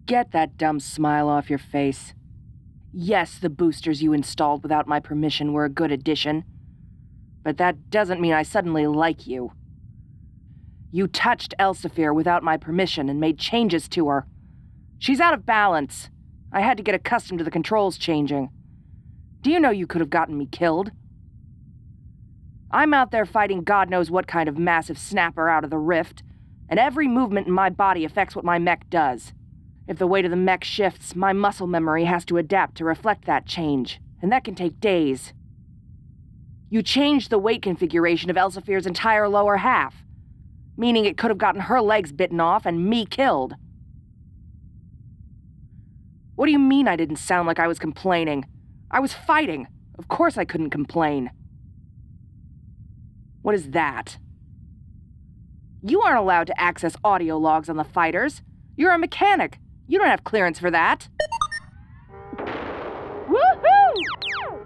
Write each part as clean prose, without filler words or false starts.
Get that dumb smile off your face. Yes, the boosters you installed without my permission were a good addition. But that doesn't mean I suddenly like you. You touched Elsevier without my permission and made changes to her. She's out of balance. I had to get accustomed to the controls changing. Do you know you could have gotten me killed? I'm out there fighting God knows what kind of massive snapper out of the rift, and every movement in my body affects what my mech does. If the weight of the mech shifts, my muscle memory has to adapt to reflect that change, and that can take days. You changed the weight configuration of Elsevier's entire lower half, meaning it could have gotten her legs bitten off and me killed. What do you mean I didn't sound like I was complaining? I was fighting. Of course I couldn't complain. What is that? You aren't allowed to access audio logs on the fighters. You're a mechanic. You don't have clearance for that. Woohoo!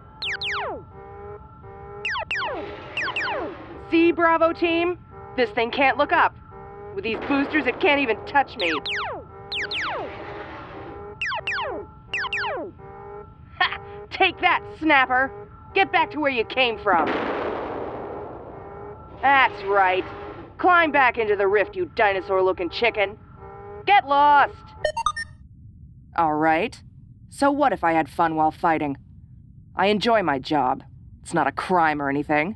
See, Bravo team? This thing can't look up. With these boosters, it can't even touch me. Ha! Take that, Snapper! Get back to where you came from. That's right. Climb back into the rift, you dinosaur-looking chicken. Get lost! All right. So what if I had fun while fighting? I enjoy my job. It's not a crime or anything.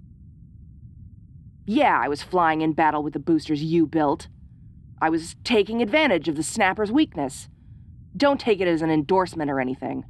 Yeah, I was flying in battle with the boosters you built. I was taking advantage of the Snapper's weakness. Don't take it as an endorsement or anything.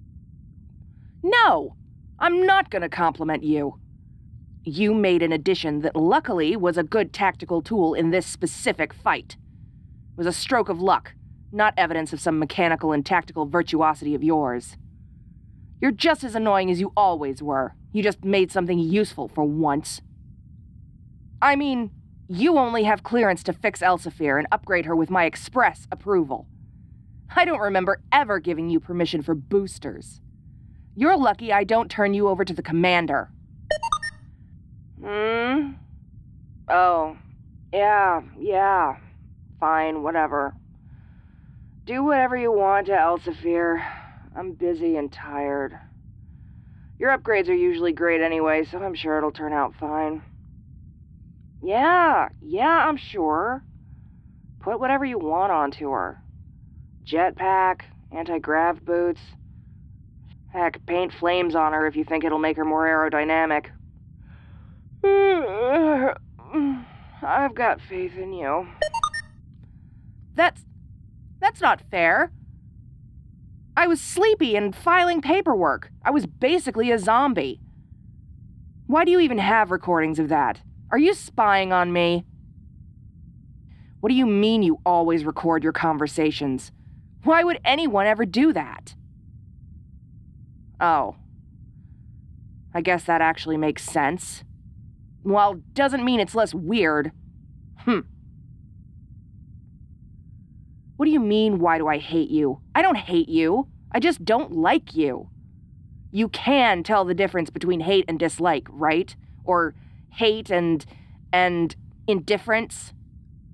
No! I'm not gonna compliment you. You made an addition that luckily was a good tactical tool in this specific fight. It was a stroke of luck, not evidence of some mechanical and tactical virtuosity of yours. You're just as annoying as you always were. You just made something useful for once. I mean, you only have clearance to fix Elsevier and upgrade her with my express approval. I don't remember ever giving you permission for boosters. You're lucky I don't turn you over to the commander. Oh. Yeah. Fine, whatever. Do whatever you want to Elsevier. I'm busy and tired. Your upgrades are usually great anyway, so I'm sure it'll turn out fine. Yeah, I'm sure. Put whatever you want onto her. Jetpack, anti-grav boots. Heck, paint flames on her if you think it'll make her more aerodynamic. I've got faith in you. That's not fair. I was sleepy and filing paperwork. I was basically a zombie. Why do you even have recordings of that? Are you spying on me? What do you mean you always record your conversations? Why would anyone ever do that? Oh. I guess that actually makes sense. Well, doesn't mean it's less weird. What do you mean, why do I hate you? I don't hate you. I just don't like you. You can tell the difference between hate and dislike, right? Or hate and indifference.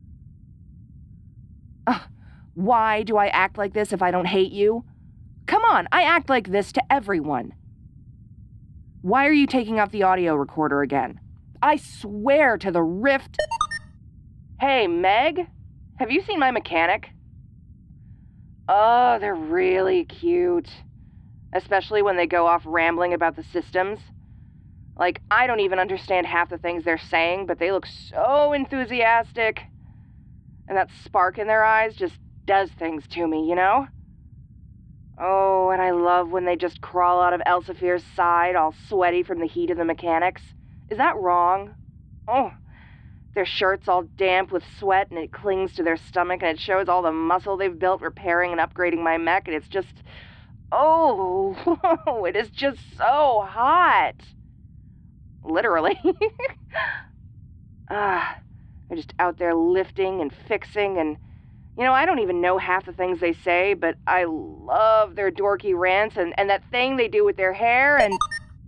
Why do I act like this if I don't hate you? Come on, I act like this to everyone. Why are you taking out the audio recorder again? I swear to the rift. Hey, Meg, have you seen my mechanic? Oh, they're really cute. Especially when they go off rambling about the systems. Like, I don't even understand half the things they're saying, but they look so enthusiastic. And that spark in their eyes just does things to me, you know? Oh, and I love when they just crawl out of Elsevier's side all sweaty from the heat of the mechanics. Is that wrong? Oh, their shirt's all damp with sweat and it clings to their stomach and it shows all the muscle they've built repairing and upgrading my mech and it's just... Oh, it is just so hot. Literally. They're just out there lifting and fixing and... You know, I don't even know half the things they say, but I love their dorky rants and that thing they do with their hair and...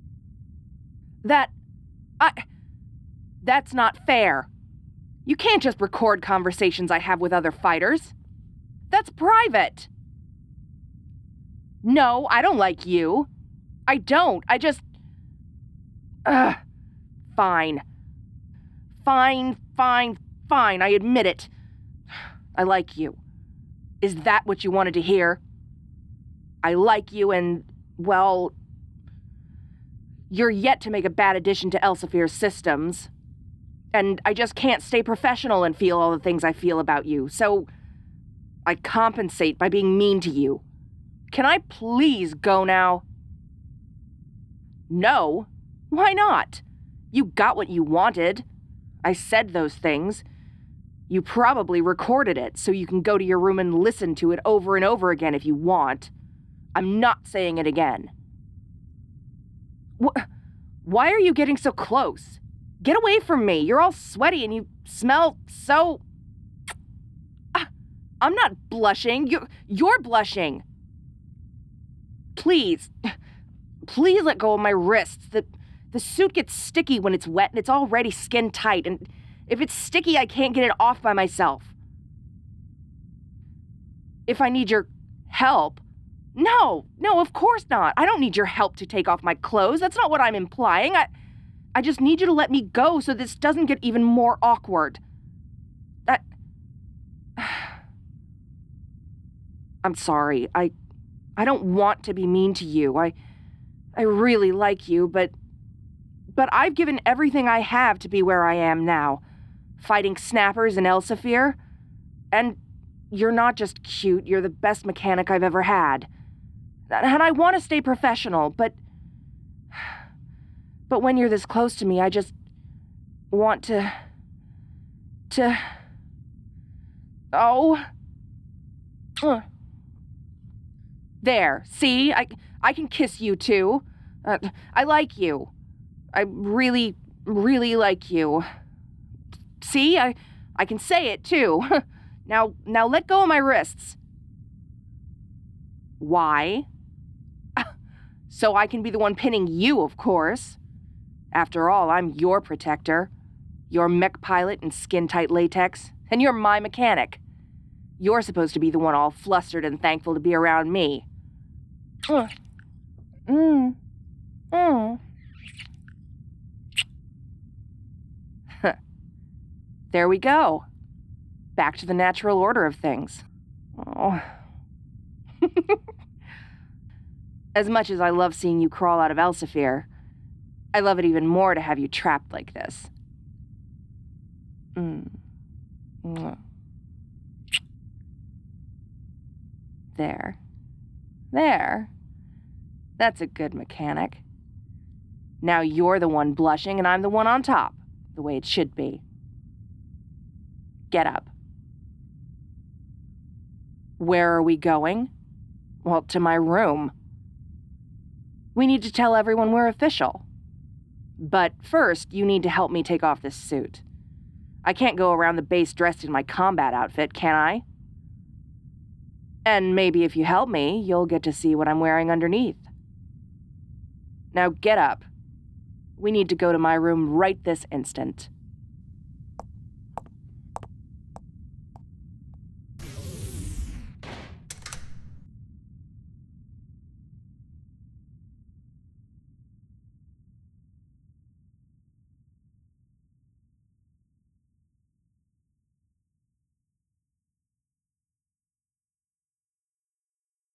That's not fair. You can't just record conversations I have with other fighters. That's private. No, I don't like you. I don't. I just... Fine. Fine. I admit it. I like you. Is that what you wanted to hear? I like you and, well... You're yet to make a bad addition to Elsifier's systems. And I just can't stay professional and feel all the things I feel about you, so... I compensate by being mean to you. Can I please go now? No? Why not? You got what you wanted. I said those things. You probably recorded it, so you can go to your room and listen to it over and over again if you want. I'm not saying it again. Why are you getting so close? Get away from me. You're all sweaty and you smell so... I'm not blushing. You're blushing. Please let go of my wrists. The suit gets sticky when it's wet and it's already skin tight, and if it's sticky, I can't get it off by myself. If I need your help... No, of course not. I don't need your help to take off my clothes. That's not what I'm implying. I just need you to let me go so this doesn't get even more awkward. I'm sorry. I don't want to be mean to you. I really like you, but I've given everything I have to be where I am now, fighting snappers in Elsevier. And you're not just cute, you're the best mechanic I've ever had. And I want to stay professional, but when you're this close to me, I just want to... Oh... There, see? I can kiss you, too. I like you. I really, really like you. See? I can say it, too. Now let go of my wrists. Why? So I can be the one pinning you, of course. After all, I'm your protector. Your mech pilot in skin-tight latex. And you're my mechanic. You're supposed to be the one all flustered and thankful to be around me. There we go. Back to the natural order of things. Oh. As much as I love seeing you crawl out of Elsevier, I love it even more to have you trapped like this. There. That's a good mechanic. Now you're the one blushing and I'm the one on top, the way it should be. Get up. Where are we going? Well, to my room. We need to tell everyone we're official. But first, you need to help me take off this suit. I can't go around the base dressed in my combat outfit, can I? And maybe if you help me, you'll get to see what I'm wearing underneath. Now get up. We need to go to my room right this instant.